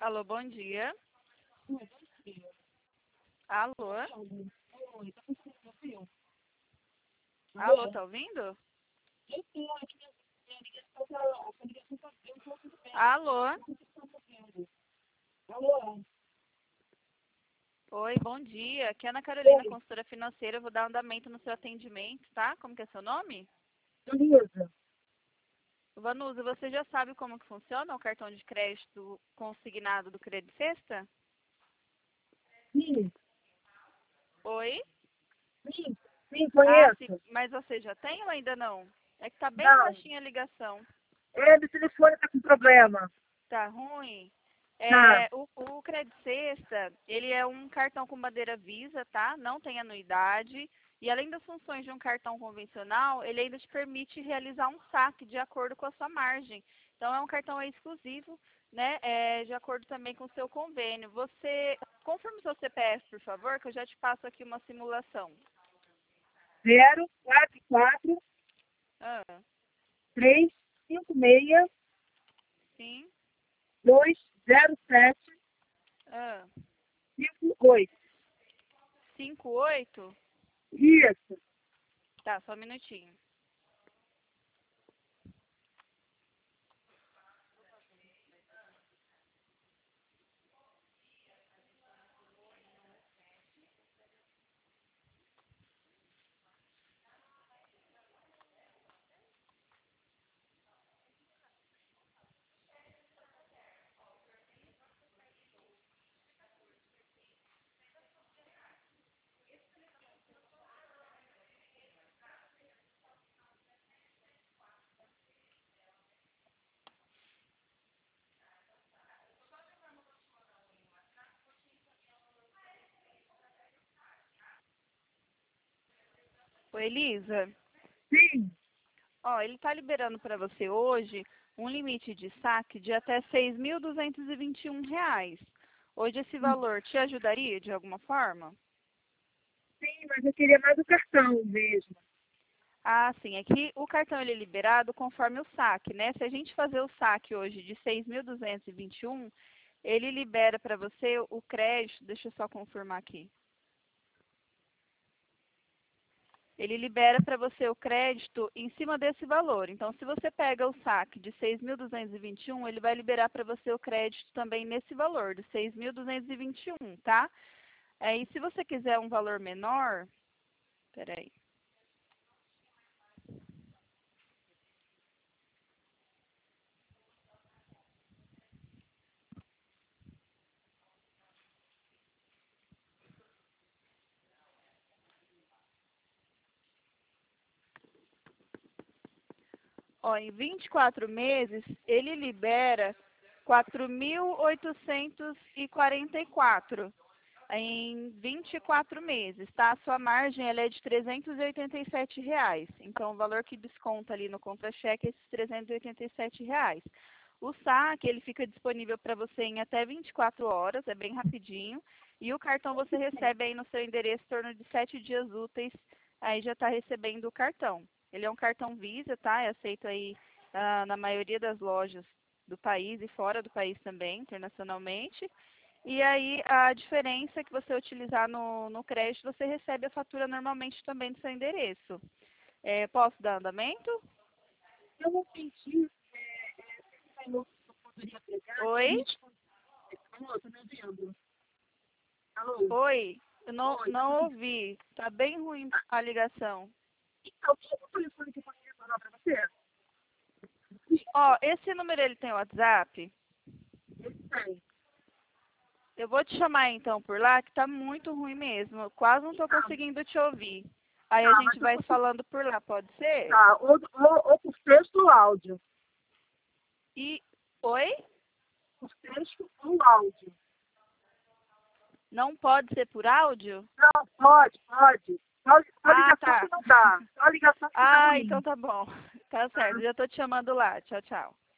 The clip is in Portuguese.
Alô, bom dia. Oi, bom dia. Alô? Oi, tá conseguindo ouvir? Alô, Alô? tá ouvindo? Eu tô aqui, minha ligação tá, a ligação tá, eu tô ouvindo bem, Alô? não sei se estão ouvindo. Alô? Oi, bom dia. Aqui é Ana Carolina, Oi, consultora financeira. Eu vou dar andamento no seu atendimento, tá? Como que é seu nome? Luísa. Vanusa, você já sabe como que funciona o cartão de crédito consignado do Credit Sexta? Sim, Oi? sim, sim, Ah, sim, conheço. mas você já tem ou ainda não? É que tá bem Não, baixinha a ligação. meu telefone tá com problema. Tá ruim? Tá, O Credit Sexta, ele é um cartão com bandeira Visa, tá? Não tem anuidade. E além das funções de um cartão convencional, ele ainda te permite realizar um saque de acordo com a sua margem. Então, é um cartão exclusivo, né? De acordo também com o seu convênio. Você, confirme o seu CPF, por favor, que eu já te passo aqui uma simulação. 044 Ah, 356 sim. 207 Ah, 58. 58. Isso. Tá, só um minutinho. Oi, Elisa. Sim. Ó, ele está liberando para você hoje um limite de saque de até R$ 6.221. Hoje esse valor te ajudaria de alguma forma? Sim, mas eu queria mais o cartão mesmo. Ah, sim. É que o cartão ele é liberado conforme o saque, né? Se a gente fazer o saque hoje de 6.221, ele libera para você o crédito. Deixa eu só confirmar aqui. Ele libera para você o crédito em cima desse valor. Então, se você pega o saque de 6.221, ele vai liberar para você o crédito também nesse valor, de 6.221, tá? E se você quiser um valor menor, peraí. Ó, em 24 meses, ele libera 4.844 em 24 meses, tá? A sua margem ela é de R$ 387. Então, o valor que desconta ali no contra-cheque é esses R$ 387. O saque, ele fica disponível para você em até 24 horas, é bem rapidinho. E o cartão você recebe aí no seu endereço em torno de 7 dias úteis, aí já está recebendo o cartão. Ele é um cartão Visa, tá? É aceito aí na maioria das lojas do país e fora do país também, internacionalmente. E aí, a diferença é que você utilizar no crédito, você recebe a fatura normalmente também do seu endereço. Posso dar andamento? Eu não senti, falou que eu poderia pegar, que Oi? me escondeu. Alô, tá me ouvindo? Alô? Oi? Eu Oi, tá me não ouvindo? ouvi. Tá bem ruim a ligação. Então, qual é o telefone que eu posso retornar para você? Ó, esse número ele tem WhatsApp? Ele tem. Eu vou te chamar então por lá, que tá muito ruim mesmo. Eu quase não tô Tá, conseguindo te ouvir. Aí a tá, gente mas eu vai se consigo. falando por lá, pode ser? Tá, ou por texto ou áudio. E. Oi? Por texto ou áudio. Não pode ser por áudio? Não, pode, pode. Só Ah, ligação que tá. não dá. Só ligação que fica Ah, então ruim. tá bom. Tá Tá? certo. Já tô te chamando lá. Tchau, tchau.